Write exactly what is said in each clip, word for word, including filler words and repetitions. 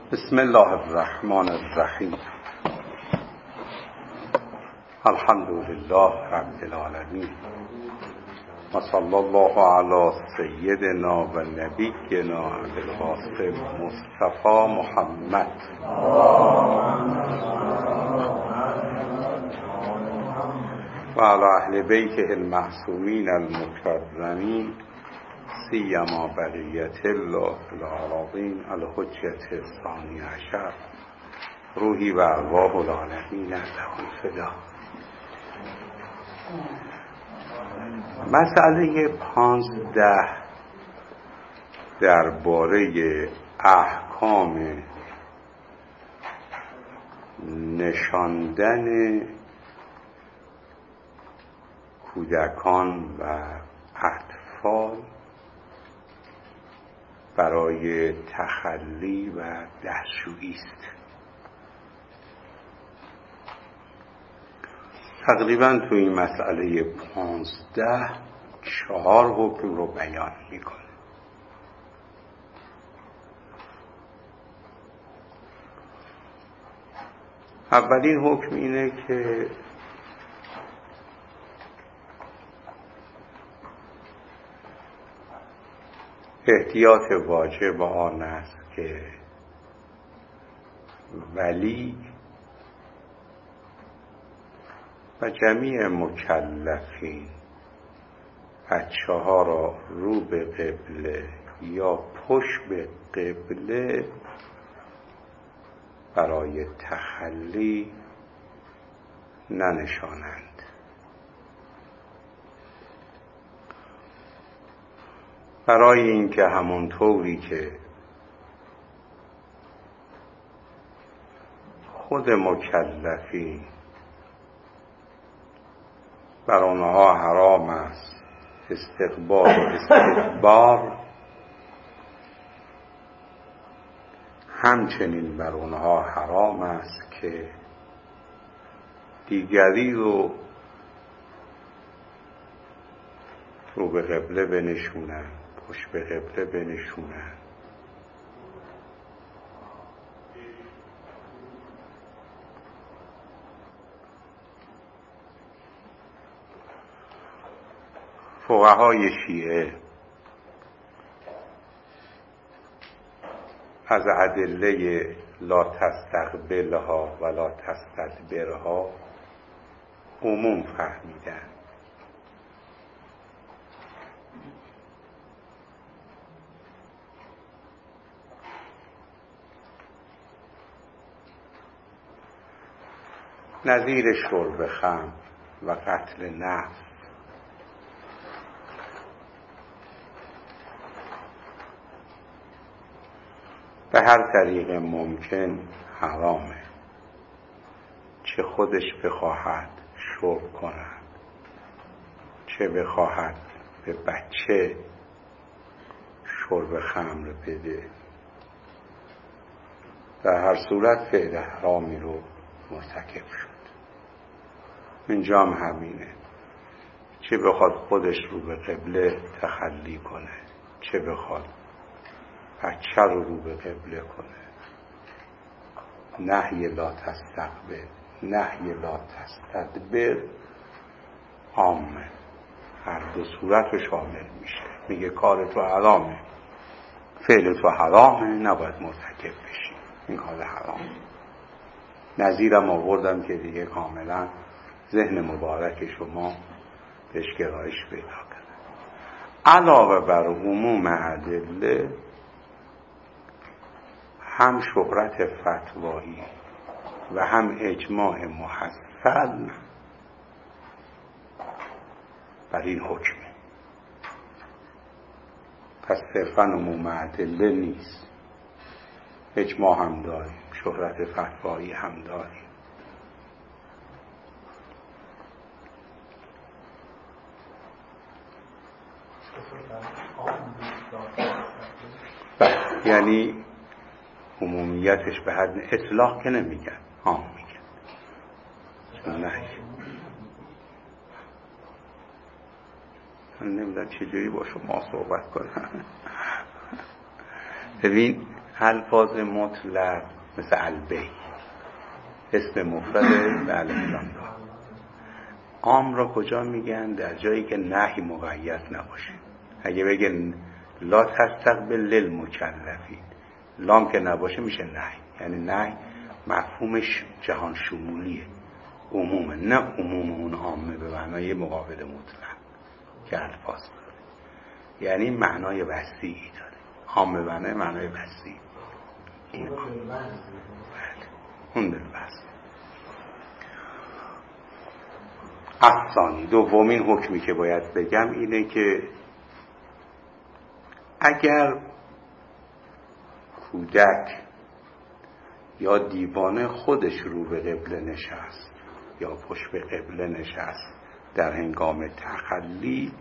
بسم الله الرحمن الرحیم. الحمد لله رب العالمین و صلی الله علی سیدنا و نبینا ابوالقاسم مصطفی محمد و علی اهل بیته المعصومین المکرمین سیما بقیت الله العظیم الحجة الثانی عشر روحی و ارواح العالمین لهم فدا. مسئله پانزده درباره احکام نشاندن کودکان و اطفال برای تخلی و دستشویی است. تقریبا تو این مسئله پانزده چهار حکم رو بیان میکنه. اولین حکم اینه که احتیاط واجب آن است که ولی و جمیع مکلفین بچه ها را رو به قبله یا پشت به قبله برای تخلی ننشانند. برای اینکه همونطوری که خود مکلفین بر آنها حرام است استقبال و استدبار، همچنین بر آنها حرام است که دیگری رو رو به قبله بنشونند، پشت به قبله بنشونند. فقهای شیعه از ادله لا تستقبلها و لا تستدبرها عموم فهمیدن. نظیر شرب خمر و قتل نفس به هر طریق ممکن حرامه، چه خودش بخواهد شرب کند، چه بخواهد به بچه شرب خمر بده. در هر صورت فعل حرامی رو مرتکب شد. اینجا هم همینه، چه بخواد خودش رو به قبله تخلی کنه، چه بخواد بچه رو رو به قبله کنه. نهی لا تستقبل، نهی لا تستدبر عامه، هر دو صورت رو شامل میشه. میگه کار تو حرامه، فعل تو حرامه، نباید مرتکب بشی، این کار حرامه. نظیرم آوردم که دیگه کاملا ذهن مبارک شما بهش گرایش پیدا کنه. علاوه بر عموم ادله، هم شهرت فتوایی و هم اجماع محصل بر این حکمه. پس صرفاً عموم ادله نیست، اجماع هم داریم، شهرت فتوایی هم داریم. یعنی عمومیتش به حد اطلاق که نمیگن، عام میگن. نه من نمیدونم چجوری با شما صحبت کنم. ببین الفاظ مطلق مثل البی اسم مفرد به الف لام را. عام را کجا میگن؟ در جایی که نهی مقید نباشه. اگه بگن لا تستقبل للمکلفین، لام که نباشه میشه نهی. یعنی نهی مفهومش جهان شمولیه، عمومه، نه عموم اون عامه به معنای مقابل مطلق که الفاظ داره. یعنی معنای وسیعی داره. عامه به معنای معنای وسیع. این بله اون دلبست. افسانی دومین حکمی که باید بگم اینه که اگر کودک یا دیوانه خودش رو به قبله نشست یا پشت به قبله نشست در هنگام تخلی،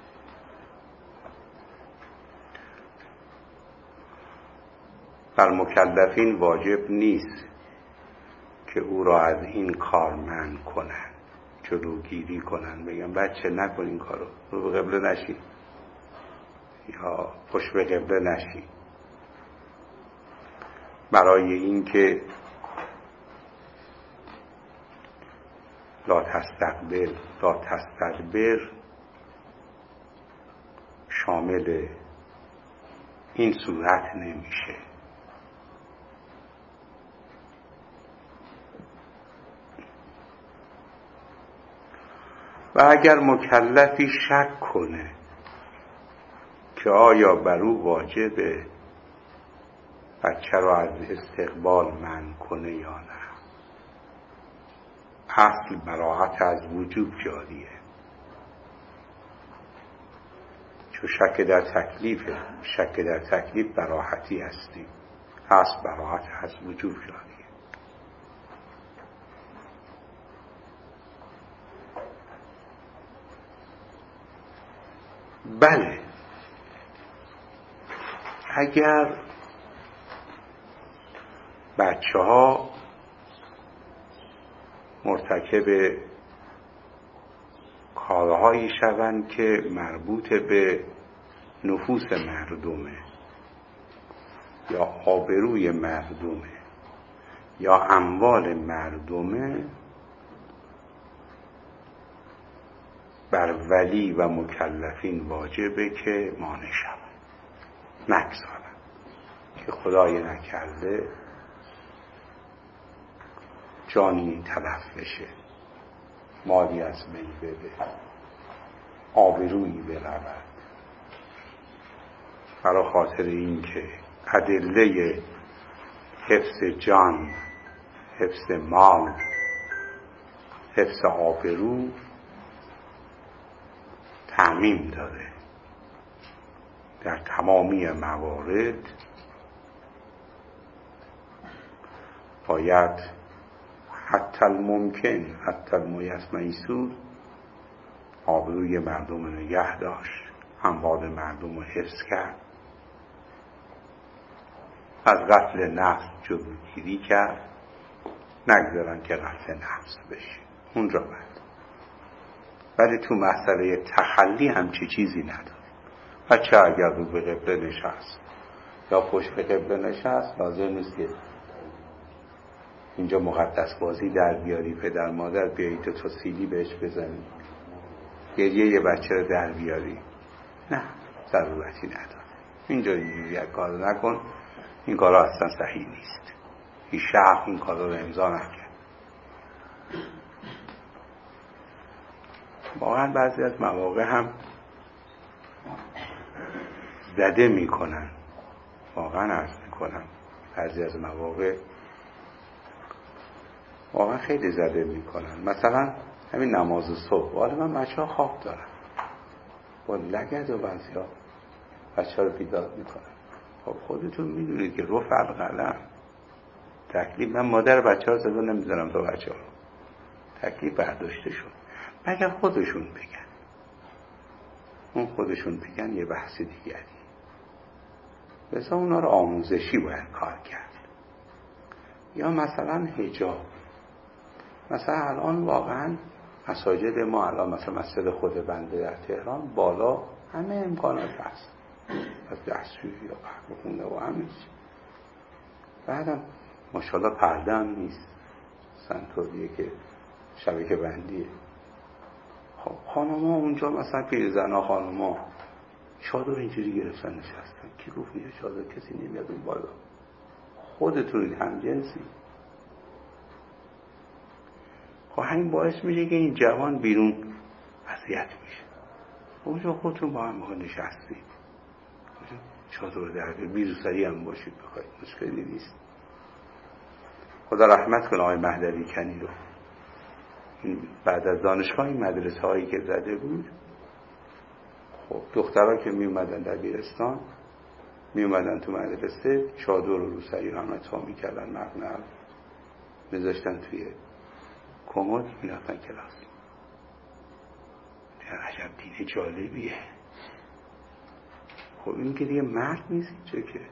بر مکلفین واجب نیست که او را از این کار منع کنن، جلوگیری کنن، بگن بچه نکن این کارو، رو به قبله نشی یا پشت به قبله نشی، برای اینکه لا تستقبل لا تستدبر شامل این صورت نمیشه. و اگر مکلفی شک کنه که آیا بر او واجبه بچه را از استقبال منع کنه یا نه، اصل براعت از وجوب جاریه، چون شک در تکلیفه، شک در تکلیف براحتی هستیم، اصل براعت از وجوب جاریه. بله اگر بچه ها مرتکب کارهایی شوند که مربوط به نفوس مردمه یا آبروی مردمه یا اموال مردمه، بر ولی و مکلفین واجبه که مانع شوند، نگذارن که خدای نکرده جانی تلف بشه، مالی از بین بده، آبرویی برود، برای خاطر این که ادله حفظ جان، حفظ مال، حفظ آبرو تعمیم داره در تمامی موارد. باید حتی الممکن حتی المیسور آبروی مردم نگه داشت، اموال مردم رو حفظ کرد، از قتل نفس جلوگیری کرد، نگذارن که قتل نفس بشه اونجا بعد. ولی تو مسئله تخلی همچی چیزی نداره. بچه اگر رو به قبله نشست یا پشت به قبله نشست، لازم نیست که اینجا مقدس بازی در بیاری، پدر مادر بیایی تو تا سیلی بهش بزنی، گریه یه بچه رو در بیاری، نه ضرورتی نداره. اینجا اینجوری یک کار نکن، این کارا اصلا صحیح نیست، این شخص این کارا رو امضا نکرد. واقعا بعضی از مواقع هم زده میکنن، واقعا عرض میکنم بعضی از مواقع واقعا خیلی زده میکنن. مثلا همین نماز صبح، حالا من بچه ها خواب دارم، با لگد و بعضی ها بچه ها رو بیدار میکنن. خب خودتون میدونید که رفع القلم تکلیف، من مادر بچه ها زده نمیذارم تا بچه ها تکلیف برداشته شد، مگر خودشون بگن. اون خودشون بگن یه بحث دیگری، بسا اونا رو آموزشی باید کار کرد. یا مثلا حجاب، مثلا الان واقعا مساجد ما، الان مثلا مسجد خود بنده در تهران بالا همه امکانات هست، از دستشویی یا قهوه خونه و همه چی. بعدم ماشاءالله پرده هم نیست، سنطوریه که شبکه بندیه. خب خانوما اونجا مثلا پیرزنا خانوما چادر اینجوری گرفتن نشستن. کی گفت اینجا چادر؟ کسی نمیاد اون بالا. خودتون هم جنسی. خب همین باعث میشه که این جوان بیرون اذیت میشه. اونجا خودتون با هم نشستید، چادر در بیروسری هم باشید بخواید، مشکلی نیست. خدا رحمت کنه آقای مهدوی کنی رو. بعد از دانشگاه این مدرسه هایی که زده بود، خب دخترها که می اومدن دبیرستان می اومدن تو مدرسه، چادر و روسری رو هم تا می کردن، مغنر میذاشتن توی کمد، می رفتن کلاس. عجب دین جالبیه. خب این که دیگه مرد نیست اینجا که.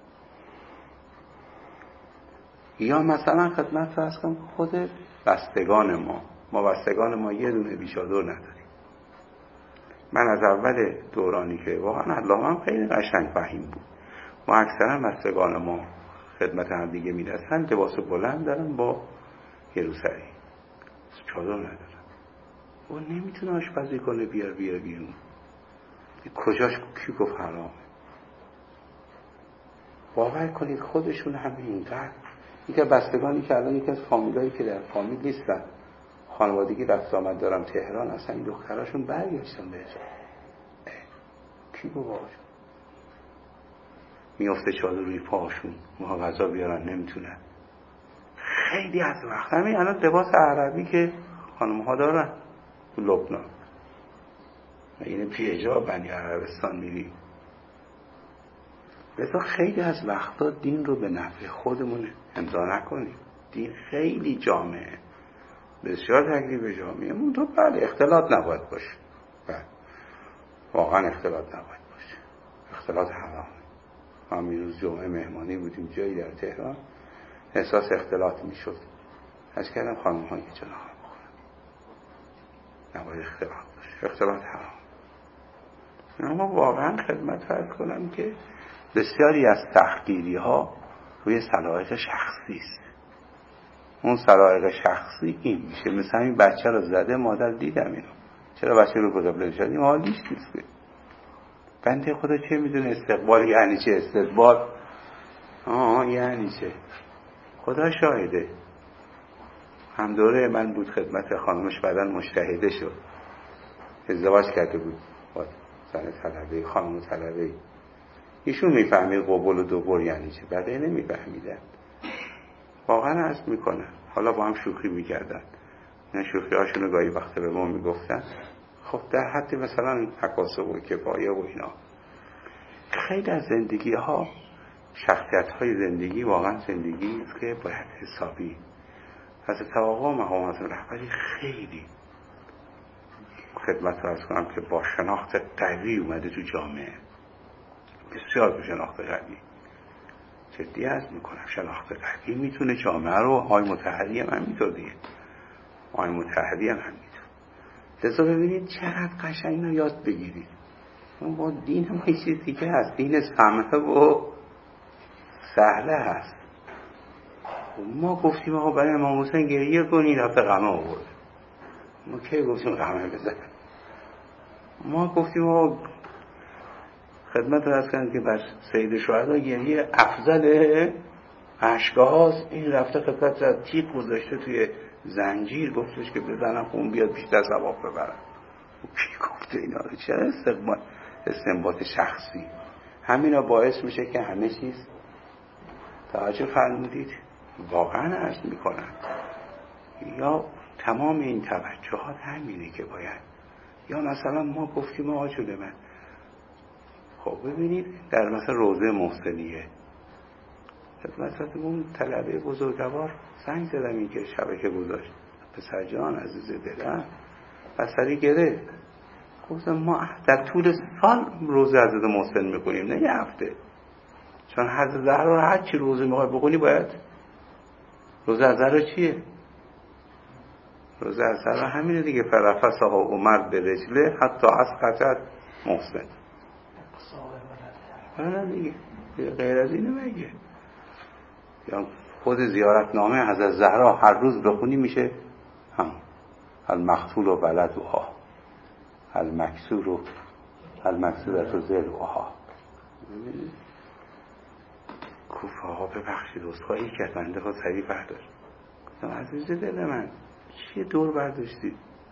یا مثلا خدمت فرض کنم خود بستگان ما ما بستگان ما یه دونه بیچادر نداریم. من از اول دورانی که واقعا الله هم خیلی قشنگ فهیم بود، ما اکثرا بستگان ما خدمت هم دیگه میرسن لباس بلند دارن با یه روسری، چادر ندارن. و نمیتونه آشپزی کنه بیار بیار بیرون. کجاش کی گفت حرامه؟ باور کنید خودشون همه اینقدر. اینکه بستگانی که الان یکی از فامیلایی که در فامیل نیستن، خانوادگی رفت آمد دارم تهران، اصلا این دختراشون برگشتن بهش. کی گفت آشون میافته چادر روی پاشون، ما غذا بیارن نمیتونن. خیلی از وقت همین الان لباس عربی که خانم ها دارن تو لبنان، اینه پیجابن یا عربستان میریم. لذا خیلی از وقتا دین رو به نفع خودمون امضا نکنیم. دین خیلی جامعه، بسیار تکلیف جامعه مون تو بله اختلاط نباید باشه، بله واقعا اختلاط نباید باشه، اختلاط حرامه. ما میروز جمعه مهمانی بودیم جایی در تهران، احساس اختلاط میشد، از کردم خانم ها که جناح بخورن، نباید اختلاط باشه، اختلاط حرام. اما واقعا خدمت فرض کنم که بسیاری از تحقیری ها روی سلایق شخصی است. اون سلایق شخصی این میشه، مثلا این بچه رو زده، مادر دیدم اینو، چرا بچه رو به قبله شد؟ این حالیش نیست. بنده خدا چه میدونه استقبال یعنی چه؟ استقبال آه یعنی چه؟ خدا شاهده. هم دوره من بود، خدمت خانمش بعداً مجتهده شد، ازدواج کرده بود با زن طلبه، خانم طلبه. ایشون میفهمید قبول و دوبر یعنی چه، بقیه نمیفهمیدن. واقعا عرض میکنن، حالا با هم شوخی میکردن، نه شوخی هاشون رو گاهی وقت به ما میگفتن، خب در حد مثلا تقاسم و کفایه و اینا. خیلی از زندگی ها، شخصیت های زندگی واقعا زندگی است که باید حسابی. از آقا مقامات رهبری خیلی خدمت رو از کنم که با شناخت قوی اومده تو جامعه، بسیار با شناخت قوی. جدی عرض میکنم شناخت قوی میتونه جامعه رو، آقای مطهری هم همینطور دیگه، آقای مطهری هم همینطور. لذا ببینید چقدر قشنگ رو یاد بگیرید. با دین هم یه چیز دیگه هست، دین سمحه و سهله هست. ما گفتیم آقا برای امام حسین گریه کنید، رفت غمه آورد. ما کی گفتیم غمه بزن؟ ما گفتیم آقا خدمت رو از کنید که بر سید شهدا گریه افضل اشکه هاست، این رفته خدمت زد تیغ گذاشته توی زنجیر، گفتش که بزنم خون بیاد بیشتر ثواب ببرم. کی گفته اینا رو؟ چرا استقبال استنباط شخصی؟ همینا باعث میشه که همه چیز، توجه فرمودید، واقعا عرض میکنن یا تمام این توجهات همینه که باید. یا مثلا ما گفتیم آقا جون من، خب ببینید در مثلا روضه محسنیه خدمت اون طلبه بزرگوار زنگ زدم، این که شبکه گذاشت، پسر جان عزیز دلم بسری گره. گفتم ما در طول سال روزه حضرت محسن میکنیم، نه یه هفته، چون حضرت زهرا رو هر چی روزه میخوای بکنی باید. روزه از زهرا چیه؟ روزه از زهرا همینه دیگه، فرفسها عمر به رجله حتی از قطعت محسن. نه دیگه غیر از اینه مگه؟ یا خود زیارتنامه حضرت زهرا هر روز بخونی میشه هم المقتول و بلدها، المکسور و المکسورت و ذلها. کوفه ها ببخشید اصخایی کرد، بنده خود سریع برداشت. گفتم عزیز دل من چیه دور برداشتید؟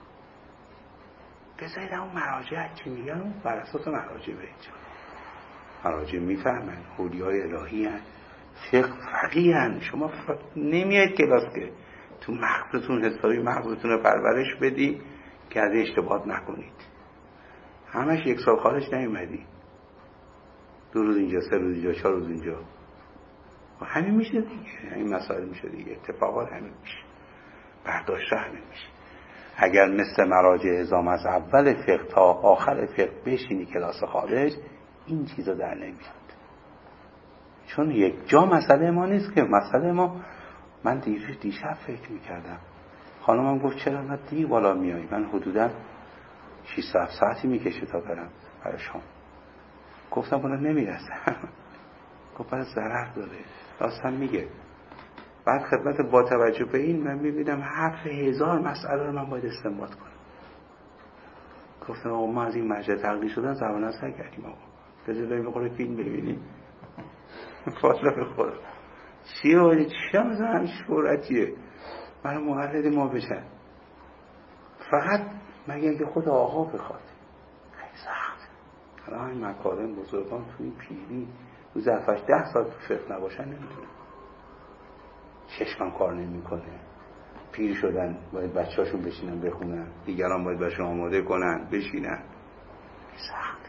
بذارید اون مراجع چی میگن بر اساس مراجع برید. مراجع میفهمن، اولیای الهی هن، فقه فقیه هن. شما نمیاید کلاس که تو مغزتون حسابی مغزتون رو پرورش بدی که از اشتباهات نکنید. همش یک سال خارج نیومدی، دو روز اینجا، سه روز اینجا، چهار روز اینجا، و همین میشه دیگه. همین مسائل میشه دیگه، اتفاقات همین میشه، برداشت همین میشه. اگر مثل مراجع اعظام از اول فقه تا آخر فقه بشینی کلاس خارج، این چیزا در نمیاد. چون یک جا مسئله ما نیست که. مسئله ما، من دیروز دیشب فکر میکردم، خانمم گفت چرا انقدر دیر بالا میایی؟ من حدودا شش هفت ساعتی میکشه تا برم برای شام. گفتم بالا نمیرسم. گفت برای ضرر داره. راستم میگه. بعد خدمت با توجه به این من میبینم هفت هزار مسئله رو من باید استنباط کنم. گفتم آقا ما از این مرجع تقلید شدن زبان از نکردیم. آقا بذار بریم بخوره فیلم ببینیم. فاصله بخور چیه باید چیه مثلا همین شورتیه برای مقلد ما بشن، فقط مگه که خود آقا بخواد. خیلی سخت. الان این مکارم بزرگان تو این پیری رو ظرفش ده سال تو فقه نباشن نمیتونه. چشمم کار نمیکنه، پیر شدن باید بچه هاشون بشینن بخونن، دیگران باید بچه آماده کنن بشینن. سخته.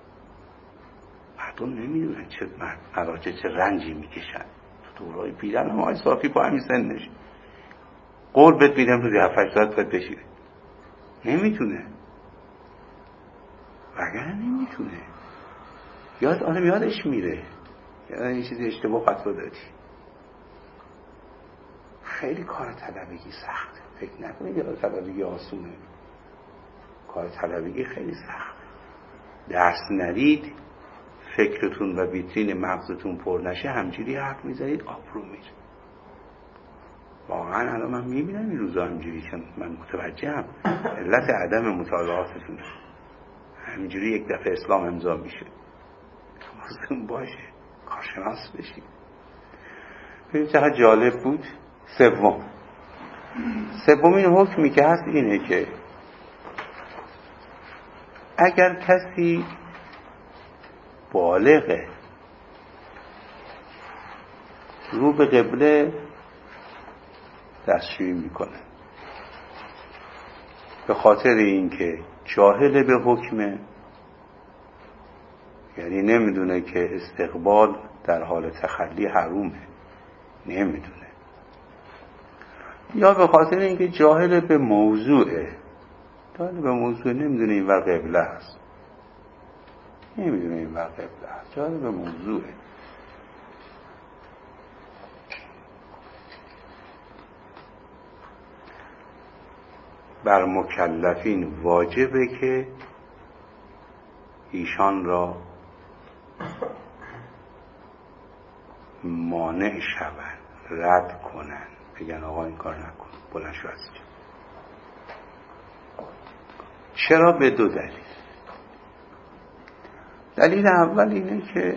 مردم نمیدونن چه مراجع چه رنجی میکشن تو دورای پیرن. هم آقای صافی با همین سنش قول بهت میدم روزی هفت هشت ساعت باید بشینه، نمیتونه. وگرنه نمیتونه. یاد آدم یادش میره، یاد این چیزی اشتباه فتوا دادی. خیلی کار طلبگی سخته. فکر نکنید کار طلبگی آسونه. کار طلبگی خیلی سخته. درس ندید، فکرتون و ویترین مغزتون پر نشه، همجوری حرف میزنید آبرو میره. واقعا الان من میبینم این روزا همجوری که من متوجهم علت عدم مطالعاتتونه. همجوری یک دفعه اسلام امضا میشه، حواستون باشه، کارشناس بشید. ببینید چقدر جالب بود. سوم سومین حکمی که هست اینه که اگر کسی بالغه رو به قبله دستشویی میکنه به خاطر اینکه جاهل به حکمه، یعنی نمیدونه که استقبال در حال تخلی حرومه، نمیدونه، یا به خاطر اینکه جاهل به موضوعه، جاهل به موضوع نمیدونه این ور قبله است، نمیدونه این ور قبله است، جاهل به موضوعه. بر مکلفین واجبه که ایشان را مانع شوند، رد کنن، بگن آقا این کار نکن، بلند شو از اینجا. چرا؟ به دو دلیل. دلیل اول اینه که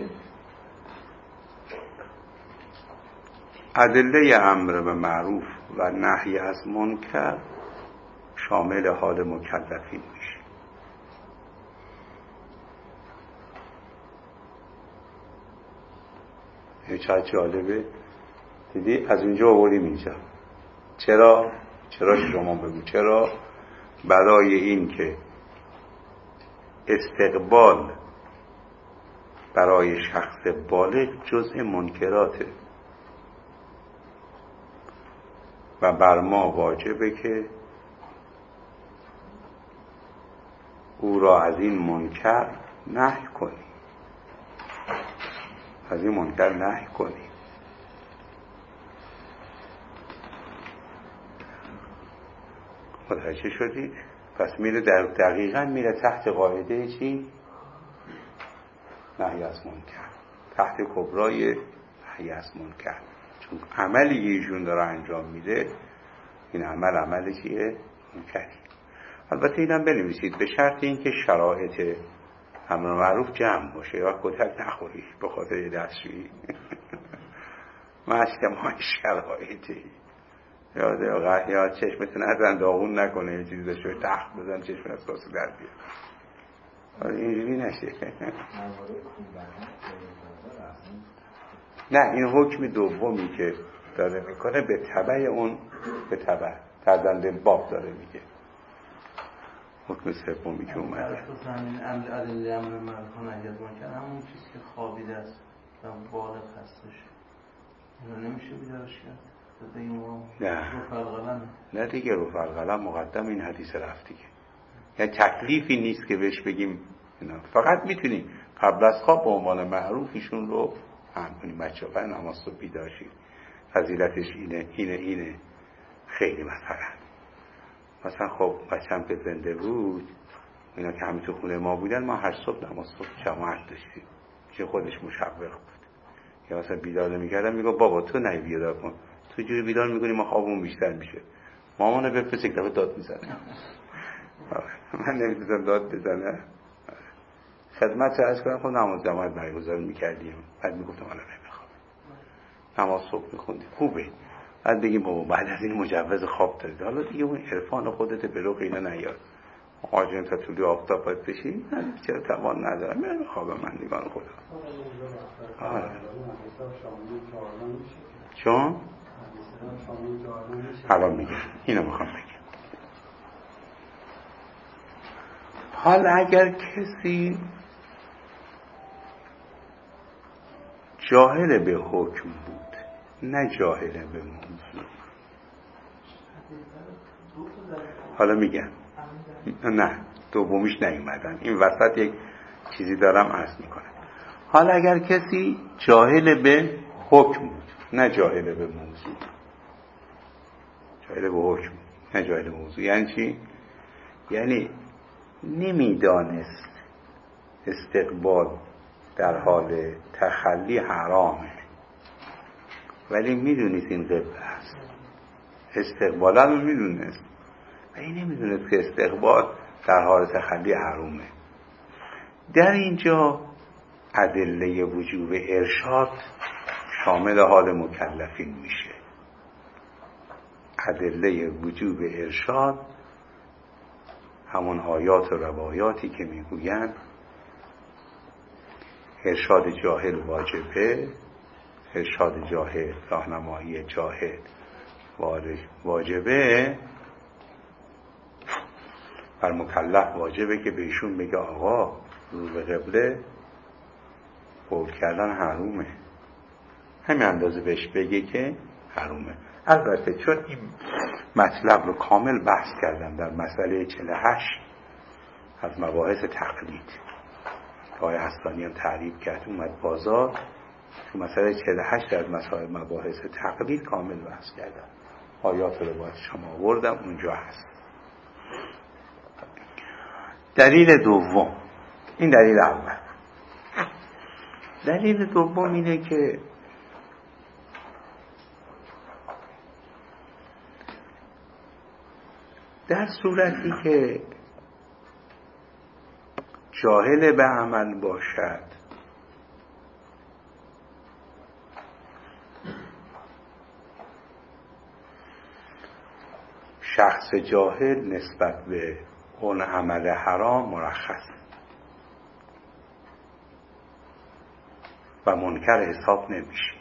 ادله امر به معروف و نهی از منکر شامل حال مکلفین میشه. یه چقدر جالبه. دیدی از اونجا آوریم اینجا. چرا؟ چرا شما بگو چرا؟ برای این که استقبال برای شخص بالغ جزء منکراته و بر ما واجبه که او را از این منکر نهی کنیم، از این منکر نهی کنیم. متوجه شدید؟ پس میره در دقیقاً میره تحت قاعده چی؟ نهی از منکر، تحت کبرای نهی از منکر. چون عملی که ایشون داره انجام میده این عمل عمل چیه؟ منکری. البته اینم بنویسید به شرط اینکه شرایط امر معروف جمع باشه یا کتک نخوری به خاطر دستشویی محکمای شرایطی یا یا یا چشمتون نزن داغون نکنه یه چیزی داشته تخت بزن چشم از کاسه در بیاد اینجوری نشه. نه این حکم دومی که داره میکنه به تبع اون به تبع فرزند باب داره میگه. حکم سومی که اومده اساس همین امر عدل امر معروف نهی از منکر همون چیزی که خوابیده است و بالغ هستش اینو نمیشه بیدارش کرد نه رفع نه دیگه رفع القلم مقدم این حدیث رفت دیگه. یعنی تکلیفی نیست که بهش بگیم اینا. فقط میتونیم قبل از خواب به عنوان معروف ایشون رو هم کنیم بچه ها نماز صبح بیدار شید فضیلتش اینه اینه اینه خیلی مثلا مثلا خب بچه‌م که زنده بود اینا که همین تو خونه ما بودن ما هر صبح نماز صبح جماعت داشتیم که خودش مشوق بود. یا مثلا بیدار نمی‌کردم میگه بابا تو نهی بیدار کن تو جوری بیدار می‌کنی ما خوابمون بیشتر میشه. مامانه بفرست یک دفعه داد میزنه. من نمی‌دونم داد بزنه. خدمت عرض کنم خود نماز جماعت برگزار می‌کردیم. بعد میگفتم الان نمی‌خوام. نماز صبح می‌خوندیم خوبه. بعد بگیم بابا بعد از این مجوز خواب دارید حالا دیگه اون عرفان خودت به رخ اینا نیار. آجن تا طولی آفتاب باید بشی نه چرا توان ندارم من خواب من دیگان خدا. آره. چون؟ الان میگم اینو میخوام بگم. حال اگر کسی جاهل به حکم بود نه جاهل به موضوع. حالا میگم نه دومیش نیومدن این وسط یک چیزی دارم عرض میکنم. حالا اگر کسی جاهل به حکم بود نه جاهل به موضوع. جاهل به حکم نه جاهل به موضوع یعنی چی؟ یعنی نمیدانست استقبال در حال تخلی حرامه ولی میدونید این قبله است. استقبالا رو میدونست ولی نمیدونست که استقبال در حال تخلی حرامه. در اینجا ادله وجوب ارشاد شامل حال مکلفین میشه. ادله وجوب ارشاد همون آیات و روایاتی که میگویند ارشاد جاهل واجبه، ارشاد جاهل راهنمایی جاهل واجبه، بر مکلف واجبه که بهشون بگه آقا رو به قبله قول کردن حرومه. همین اندازه بهش بگه که حرومه. البته چون این مطلب رو کامل بحث کردم در مسئله چهل و هشت از مباحث تقلید آقای حسانی هم تعریف کرد اومد بازار تو مسئله چهل و هشت از مسائل مباحث تقلید کامل بحث کردم. آیات رو باید شما آوردم اونجا هست. دلیل دوم این دلیل اول. دلیل دوم اینه که در صورتی که جاهل به عمل باشد شخص جاهل نسبت به اون عمل حرام مرخص و منکر حساب نمیشه.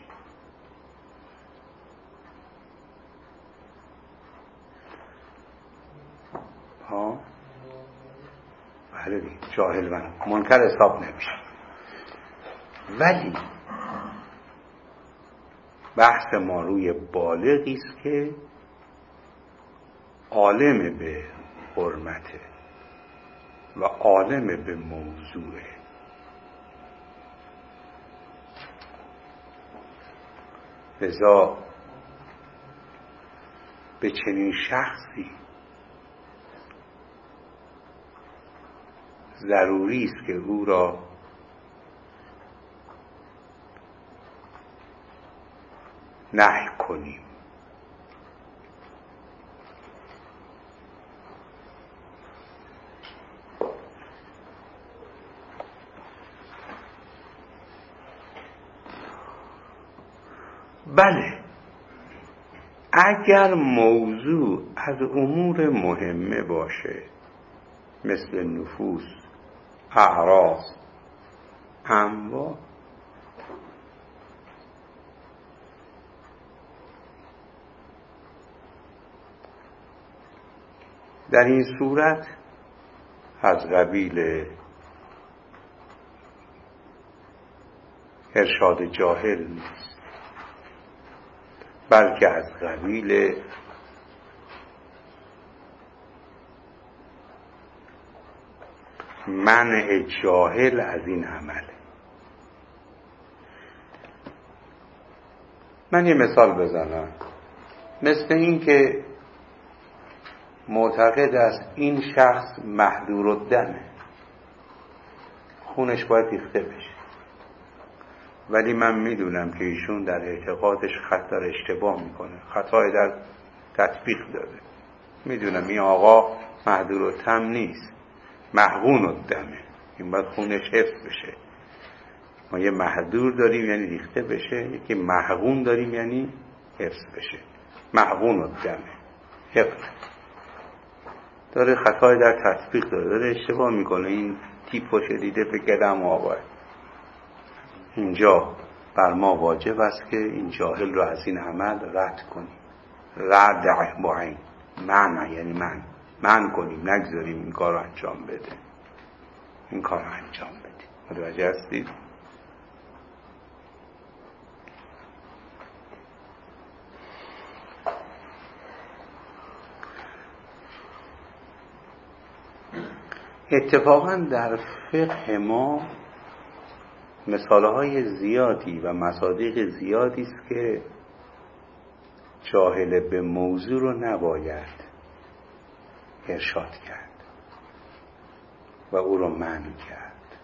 ها بله جاهل و منکر حساب نمیشه. ولی بحث ما روی بالغی است که عالم به حرمته و عالم به موضوعه. لذا به چنین شخصی ضروری است که او را نهی کنیم. بله، اگر موضوع از امور مهمه باشه مثل نفوس، اعراض، اموال، در این صورت از قبیل ارشاد جاهل نیست، بلکه از قبیل منع جاهل از این عمل. من یه مثال بزنم. مثل این که معتقد است این شخص محذور الدمه، خونش باید ریخته بشه، ولی من میدونم که ایشون در اعتقادش خطا اشتباه میکنه، خطای در تطبیق داره. میدونم این آقا محذور الدم نیست، محقون الدمه، این باید خونش حفظ بشه. ما یه محذور داریم یعنی ریخته بشه، یکی محقون داریم یعنی حفظ بشه. محقون الدمه، حفظ داره، خطای در تطبیق داره، داره اشتباه میکنه. این تیپو شدیده بگردم آقا، اینجا بر ما واجب است که این جاهل رو از این عمل رد کنیم. رد معین، منع یعنی من من کنیم، نگذاریم این کار رو انجام بده، این کار رو انجام بده. متوجه هستید؟ اتفاقا در فقه ما مثالهای زیادی و مصادیق زیادی است که جاهل به موضوع رو نباید ارشاد کرد و او رو منع کرد.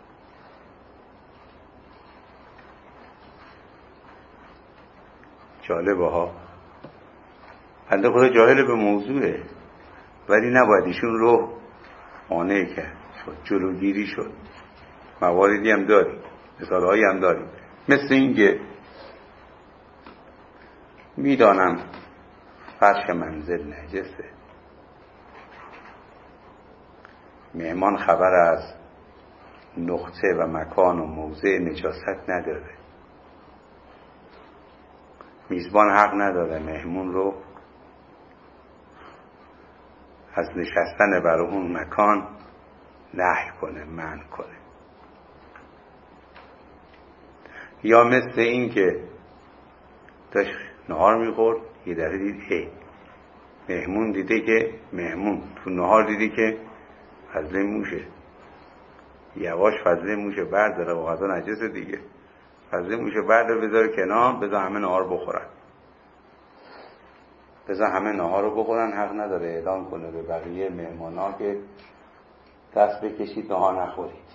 جالبه ها، بنده خدا جاهل به موضوعه ولی نباید ایشون رو مانع کرد، شد جلوگیری شد. مواردی هم داریم، مثالهایی هم داریم، مثل این که میدانم فرش منزل نجسه، مهمان خبر از نقطه و مکان و موضع نجاست نداره، میزبان حق نداره مهمون رو از نشستن بر اون مکان نهی کنه، منع کنه. یا مثل این که داشت نهار میخورد، یه دفعه دید هی مهمون دیده که مهمون تو نهار دیده که فضله موشه، یواش فضله موشه برداره و غذا نجسه دیگه، فضله موشه برداره بذاره کنار، بذار همه نهار بخورن، بذار همه نهار رو بخورن. حق نداره اعلام کنه به بقیه مهمانا که دست بکشید نهار نخورید.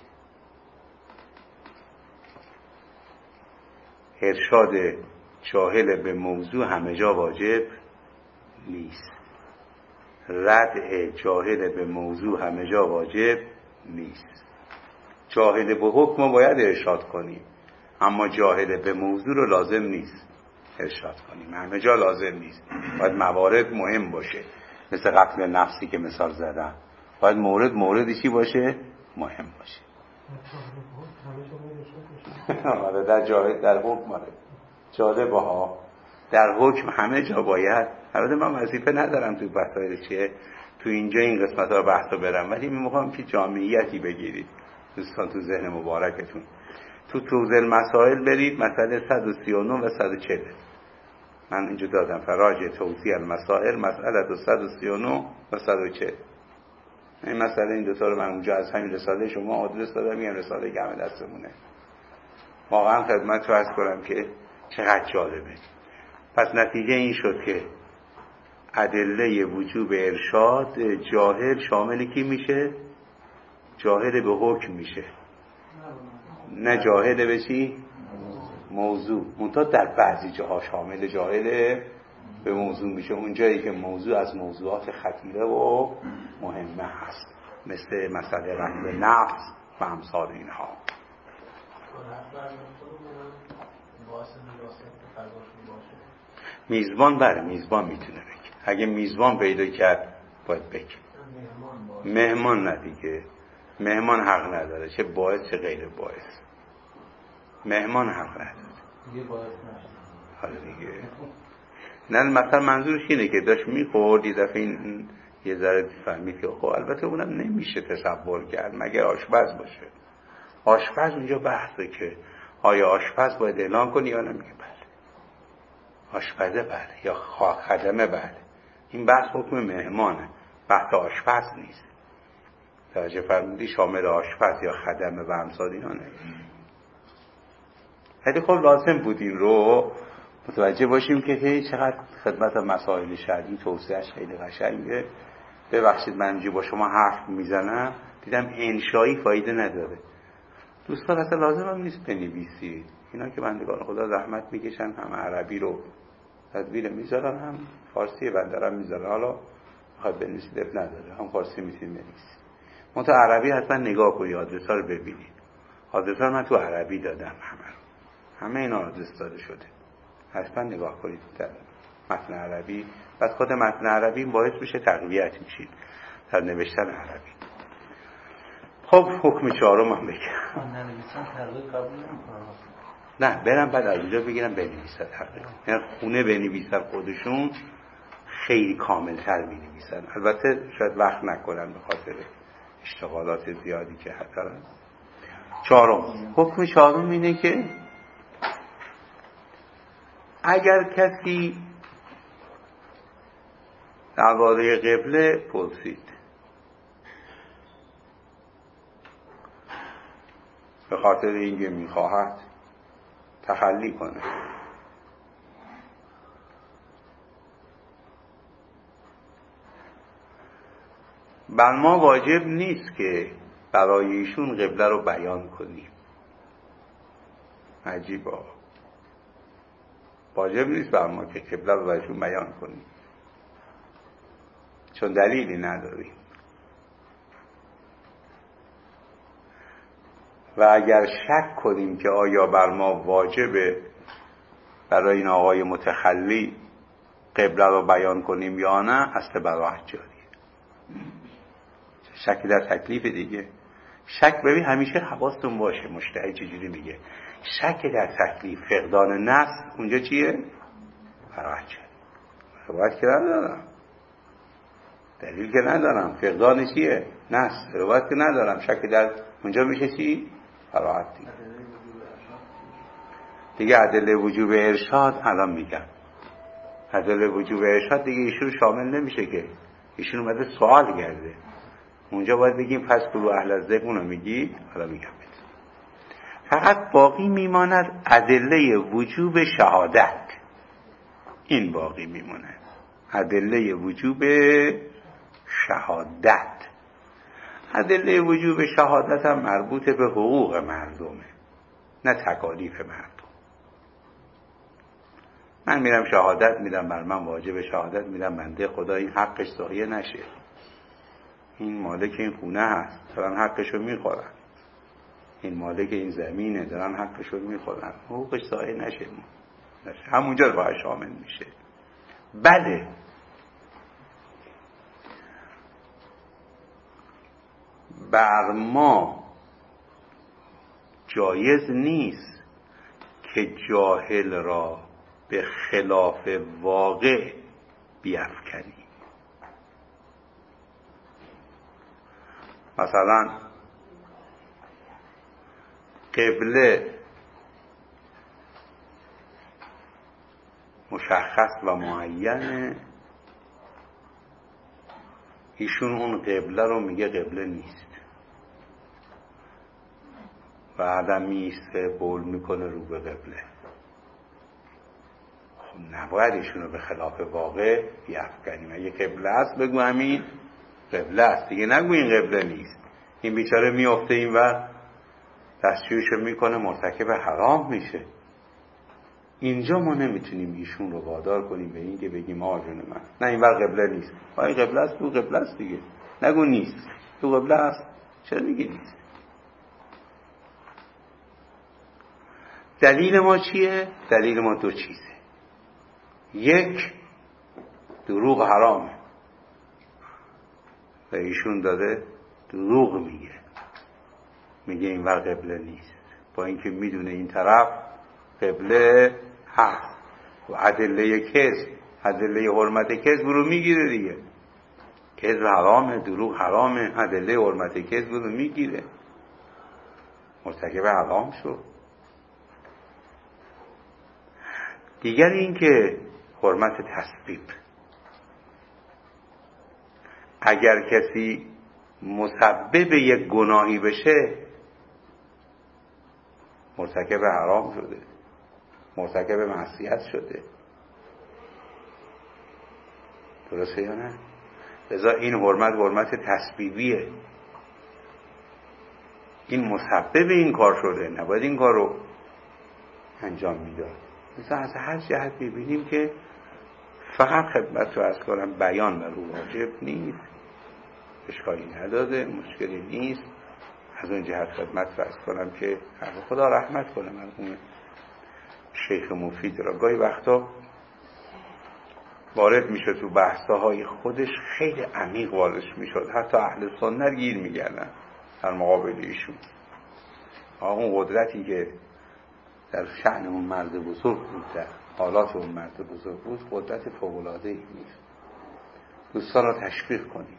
ارشاد جاهل به موضوع همه جا واجب نیست، ردع جاهل به موضوع همه جا واجب نیست. جاهل به حکم باید ارشاد کنیم، اما جاهل به موضوع رو لازم نیست ارشاد کنیم، همه جا لازم نیست. باید موارد مهم باشه، مثل قتل نفسی که مثال زدم، باید مورد موردی چی باشه؟ مهم باشه. آره در جاهل در حکم آره جالبه ها، در حکم همه جا باید. البته من وظیفه ندارم تو مسائل چیه تو اینجا این قسمت ها بحثو برم، ولی میخوام که جامعیتی بگیرید دوستان تو ذهن مبارکتون. تو توضیح المسائل برید، مسئله صد و سی و نه و صد و چهل من اینجا دادم، فراج توضیح المسائل مسئله دو صد و سی و نه و صد و چهل. این مسئله این دوتا رو من اونجا از همین رساله شما آدرس دادم، این رساله که همه دستمونه. واقعا خدمت رو عرض کنم که چقدر جالبه. پس نتیجه این شد که ادله وجوب ارشاد جاهل شامل کی میشه؟ جاهل به حکم میشه، نه جاهل به چی؟ موضوع منتها در بعضی جاها شامل جاهل به موضوع میشه، اون جایی که موضوع از موضوعات خطیره و مهمه هست، مثل مسئله رحم نفس و امثال اینها. میزبان بره، میزبان میتونه بگه، اگه میزبان پیدا کرد باید بگه. مهمان نه دیگه، مهمان حق نداره، چه باعث چه غیر باعث، مهمان حق نداره دیگه، باعث نشه. حالا دیگه نه، مثلا منظورش اینه که داشت میخورد یه دفعه این یه ذره فهمید که خب البته اونم نمیشه تصور کرد مگر آشپز باشه. آشپز اونجا بحثه که آیا آشپز باید اعلان کنی یا نمیگه بله، آشپزه بله یا خدمه بله. این بحث حکم مهمانه، بحث آشپز نیست. توجه فرمودی؟ شامل آشپز یا خدمه و امثال اینا نمیشه. خیلی خب لازم بود این رو متوجه باشیم که چقدر خدمت مسائل شرعی توسعهش خیلی قشنگه. ببخشید من اینجا با شما حرف میزنم دیدم انشایی فایده نداره. دوستان اصلا لازم هم نیست بنویسید، اینا که بندگان خدا زحمت میکشن هم عربی رو تدوین میذارن هم فارسی بندرم میذارن. حالا بخواید بنویسید اب نداره، هم فارسی میتونید بنویسید. منتها عربی حتما نگاه کنید، آدرس ها رو ببینید. آدرس ها من تو عربی دادم، همه رو همه اینا آدرس داده شده، حتما نگاه کنید در متن عربی. بعد خود متن عربی باعث میشه تقویت میشید در نوشتن عربی. خب حکم چهارم هم بگم. ننویسن تقویت قبول نمیکنن. نه برم بعد از اونجا بگیرم بنویسن تقویت. یعنی خونه بنویسن خودشون خیلی کاملتر بنویسن. البته شاید وقت نکنن به خاطر اشتغالات زیادی که دارن. چهارم، حکم چهارم اینه که اگر کسی درباره قبله پرسید به خاطر اینکه میخواهد تخلی کنه، بر ما واجب نیست که برای ایشون قبله رو بیان کنیم. عجیبه، واجب نیست بر ما که قبله رو برایشون بیان کنیم چون دلیلی نداریم. و اگر شک کنیم که آیا بر ما واجبه برای این آقای متخلی قبله رو بیان کنیم یا نه، اصل براحت جاریه. شک در تکلیف دیگه. شک ببین همیشه حواستون باشه مجتهد چجوری میگه. شک در تکلیف فقدان نص اونجا چیه؟ براحت جاریه. روایت که ندارم، دلیل که ندارم، فقدان چیه؟ نص. روایت که ندارم، شک در اونجا میشه چی؟ براحت دیگه. دیگه ادله وجوب ارشاد الان میگم. ادله وجوب ارشاد دیگه ایشون شامل نمیشه که ایشون اومده سوال کرده. اونجا باید بگیم پس برو اهل الذکر اونو میگی. حالا میگم فقط باقی میماند ادله وجوب شهادت. این باقی میمونه، ادله وجوب شهادت. ادله وجوب شهادت هم مربوط به حقوق مردمه، نه تکالیف مردم. من میرم شهادت میدم، بر من واجب شهادت میدم، بنده خدا این حقش ضایع نشه. این مالک این خونه هست، دارن حقشو میخورن. این مالک این زمینه، دارن حقشو میخورن. حقوقش ضایع نشه. همونجا باید شامل میشه. بله بر ما جایز نیست که جاهل را به خلاف واقع بیفکنیم. مثلا قبله مشخص و معینه، ایشون اون قبله رو میگه قبله نیست و آدم میسته بول میکنه رو به قبله. خب نباید ایشون رو به خلاف واقع بیفکنیم. اگه قبله است بگو همین قبله است دیگه، نگو این قبله نیست. این بیچاره میفته این و دستشویشو میکنه مرتکب حرام میشه. اینجا ما نمیتونیم ایشون رو وادار کنیم به این که بگیم آقا جون من نه این ور قبله نیست. وای قبله است، تو قبله است دیگه. نگو نیست، تو قبله است. چرا میگی نیست؟ دلیل ما چیه؟ دلیل ما دو چیزه. یک، دروغ حرامه و ایشون داده دروغ میگه، میگه این ور قبله نیست، با اینکه میدونه این طرف قبله هست و ادله کذب، ادله حرمت کذب رو میگیره دیگه. کذب حرامه، دروغ حرامه، ادله حرمت کذب رو میگیره، مرتکب حرام شد. دیگر این که حرمت تسبیب، اگر کسی مسبب یک گناهی بشه مرتکب حرام شده، مرتکب معصیت شده. درسته یا نه؟ لذا این حرمت حرمت تسبیبیه، این مسبب این کار شده، نباید این کار رو انجام میداد. مثلا از هر جهت میبینیم که فقط خدمت رو از کنم بیان بر او واجب نیست، اشکالی نداده، مشکلی نیست. از اون جهت خدمت رو از کنم که خدا رحمت کنه مرحوم شیخ مفید را، گاهی وقتا وارد میشه تو بحث‌های خودش، خیلی عمیق وارد میشد، حتی اهل سنت گیر میگردن در مقابل ایشون. اون قدرتی که در شأن اون مرد بزرگ بود، در حالات اون مرد بزرگ بود، قدرت فوق‌العاده‌ای نیست. دوستان را تشویق کنید،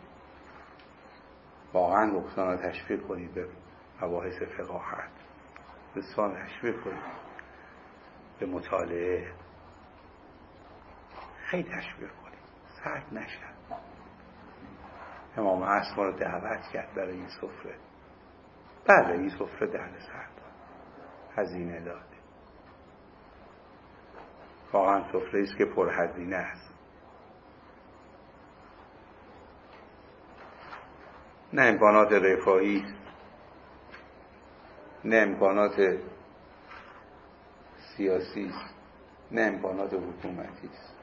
واقعا دوستان را تشویق کنید به مباحث فقاهت، دوستان را تشویق کنید به مطالعه، خیلی تشویق کنید، سرد نشد. امام عصر ما رو دعوت کرد برای این سفره، بله این سفره دهن سرد هزینه داد، واقعا سفره است که پر هزینه است، نه امکانات رفاهی است، نه امکانات سیاسی است، نه امکانات حکومتی است،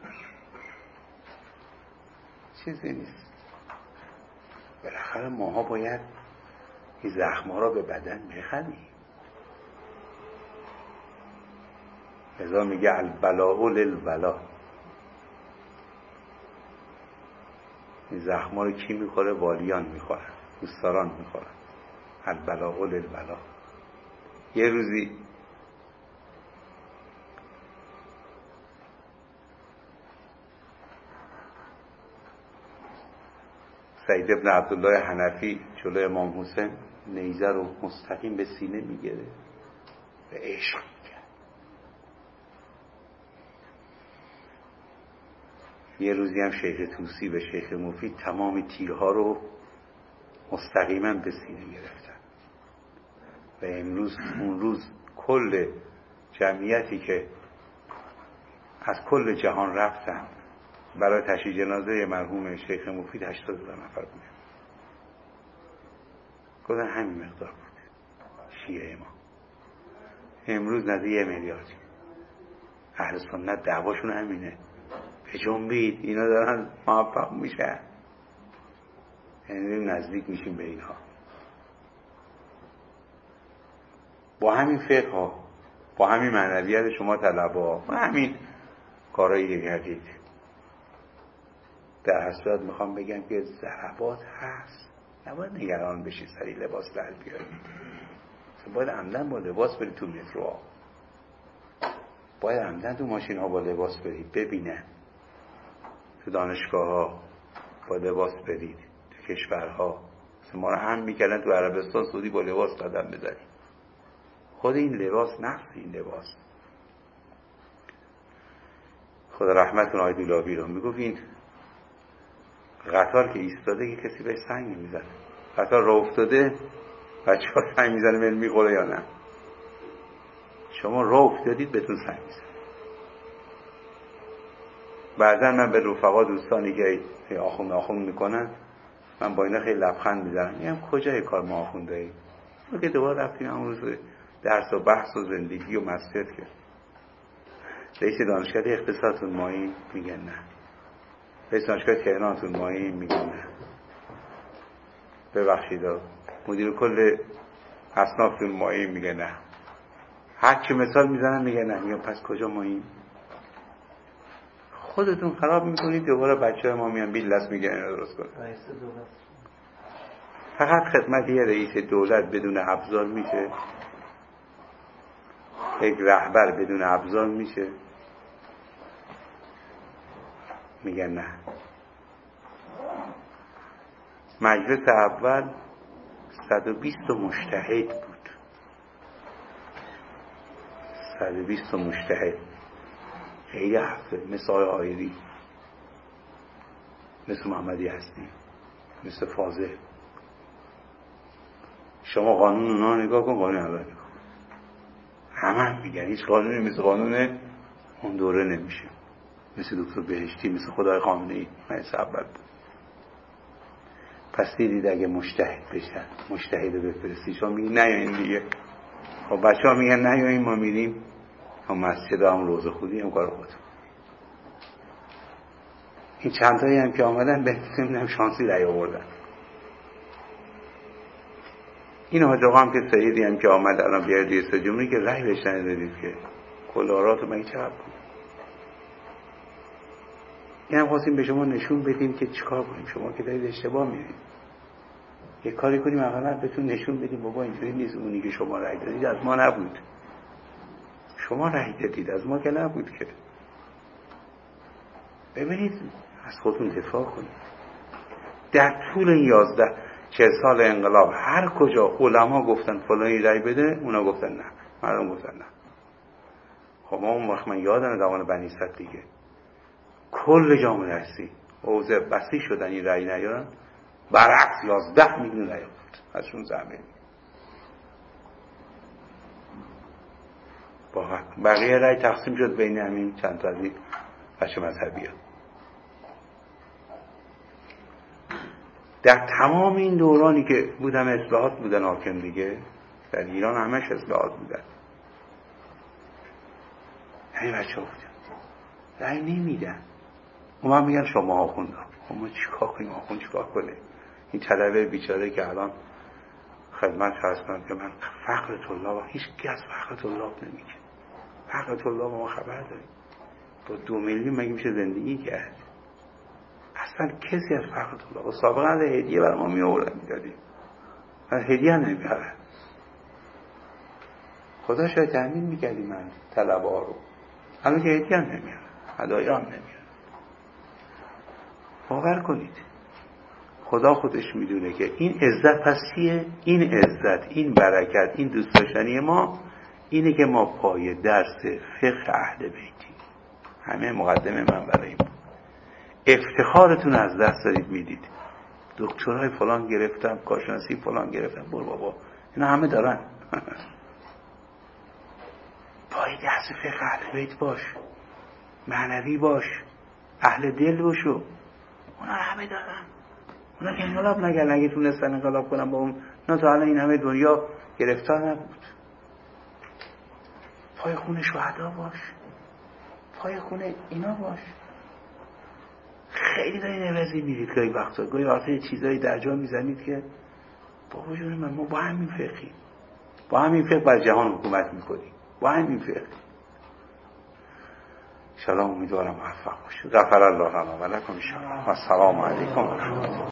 چیزی نیست. بالاخره ماها باید این زخم‌ها را به بدن بخریم. لذا میگه البلاء للولا، این زخم‌ها رو کی میخوره؟ والیان میخورن، دوستداران میخورن. البلاء للولا. یه روزی سعید ابن عبدالله حنفی جلوی امام حسین نیزه رو مستقیم به سینه میگیره و عشق میکرد. یه روزی هم شیخ طوسی به شیخ مفید تمام تیرها رو مستقیما به سینه گرفتن و امروز اون روز کل جمعیتی که از کل جهان رفتن برای تشییع جنازه مرحوم شیخ مفید هشتاد هزار نفر بودن. گفتن همین مقدار بود شیعه ما. امروز نزدیک یه میلیاردی. اهل سنت دعواشون همینه، به جنبید اینا دارن موفق میشن، یعنی نزدیک میشیم به اینها. با همین فقه ها، با همین معنویت شما طلبا، با همین کارهایی که کردید، در هر صورت میخوام بگم که ضربات هست، نباید نگران بشی سری لباس در بیاری، باید عمدن با لباس بری تو مترو، باید عمدن تو ماشین ها با لباس برید ببینن، تو دانشگاه ها با لباس برید، تو کشورها ما رو هم میکردن تو عربستان سعودی با لباس قدم بزنید. خود این لباس نفس این لباس. خدا رحمتون آقای دولابی رو میگفتین قطار که ایستاده که کسی بهش سنگ میزنه، قطار راه افتاده بچه ها سنگ میزنه مل میخوره یا نه؟ شما راه افتادید بهتون سنگ میزنه. بعدا من به رفقا دوستانی که آخوند آخوند میکنن من با اینا خیلی لبخند میزنم، میگم کجای کار ما آخونده‌ایم؟ ما که دوباره رفتیم همون روز درس و بحث و زندگی و مسجد که رئیس دانشگاه اقتصادتون ماییم؟ میگن نه. رئیس دانشگاه تهرانتون ماییم؟ میگن نه. ببخشید مدیر کل اصنافتون ماییم؟ میگن نه. هر چی مثال میزنن میگن نه. میگن پس کجا ماییم؟ خودتون خراب میکنید، دوباره بچه ما میان بیل دست میگن اینو درست کن. رئیس دولت فقط خدمت یه رئیس دولت بدون ابزار میشه؟ یک رهبر بدون ابزار میشه؟ میگن نه. مجلس اول صد و بیست مجتهد بود. صد و بیست مجتهد خیلی حرفه. مثل آقای آیری، مثل محمدی هستی، مثل فاضل. شما قانون اونا نگاه کن، قانون اول نگاه کن. همه هم میگن هیچ قانونی مثل قانون اون دوره نمیشه. مثل دکتر بهشتی، مثل خدای خامنه‌ای مجلس اول بود. پس دیدید اگه مجتهد بشن، مجتهد رو بفرستی، شما میگی نه یا این دیگه. خب بچه ها میگن نه یا این، ما میریم هم مسجد هم روزه خودی هم کار خود. این چند تایی هم که آمدن به نمیدونم شانسی رای آوردن. این حاج آقا هم که سیدی هم که آمد الان بیاد ریاست جمهوری که رای بهش ندادید که کلاراتو مگه چقدر بود. این هم خواستیم به شما نشون بدیم که چیکار کنیم. شما که دارید اشتباه میرید، یه کاری کنیم اقلا بهتون نشون بدیم بابا اینجوری نیست. اونی که شما رای دادید از ما نبود. شما رای دادید، از ما که نبود که. ببینید از خودتون دفاع کنید. در طول این یازده چه سال انقلاب هر کجا علما گفتن فلانی رای بده، اونا گفتن نه، مردم گفتن نه. خب ما اون وقت من یادم زمان بنی صد دیگه کل جامعه هستی اوضاع بسی شدن این رای نیارن، برعکس یازده میلیون رای بود ازشون زمین. با بقیه رای تقسیم شد بین همین چند تا از این بچه مذهبی ها. در تمام این دورانی که بودم اصلاحات بودن حاکم دیگه، در ایران همش اصلاحات بودن، همین بچه ها بودن رای نمیدن. اون میگن شما آخونده. ما چیکار کنیم؟ آخوند چیکار کنه؟ این طلبه بیچاره که الان خدمت هستن که من فقر طلاب، هیچ کس فقر طلاب نمیگه. فقر طلاب ما خبر داریم. با دو میلیون مگه میشه زندگی کرد؟ اصلا کسی از فقر طلاب سابقا از هدیه برای ما میآوردن میدادیم، از هدیه نمیبرن. خدا شاید تامین میکردیم من طلبه ها رو، الان که هدیه نمیارن، هدایه هم نمیارن. باور کنید خدا خودش میدونه که این عزت پس چیه؟ این عزت، این برکت، این دوست داشتنی ما اینه که ما پای درس فقه اهل بیتی. همه مقدمه من برای این بود. افتخارتون از دست دارید میدید. دکترای فلان گرفتم، کارشناسی فلان گرفتم، برو بابا اینا همه دارن. پای درس فقه اهل بیت باش، معنوی باش، اهل دل باشو. اونا همه دارن. اونا که انقلاب نگرن، اگه تونستن انقلاب کنن با اون، نه تا الان این همه دنیا گرفتار نبود. پای خونه شهدا باش، پای خونه اینا باش. خیلی دارین عوضی میرید گاهی وقتا، گاهی وقتا چیزایی در جا میزنید که بابا جون من، ما با همین فقهیم، با همین فقه بر جهان حکومت میکنیم، با همین فقه. انشاءالله امیدوارم موفق باشید. غفر الله لنا و لکم. انشاءالله. و السلام علیکم و رحمت الله.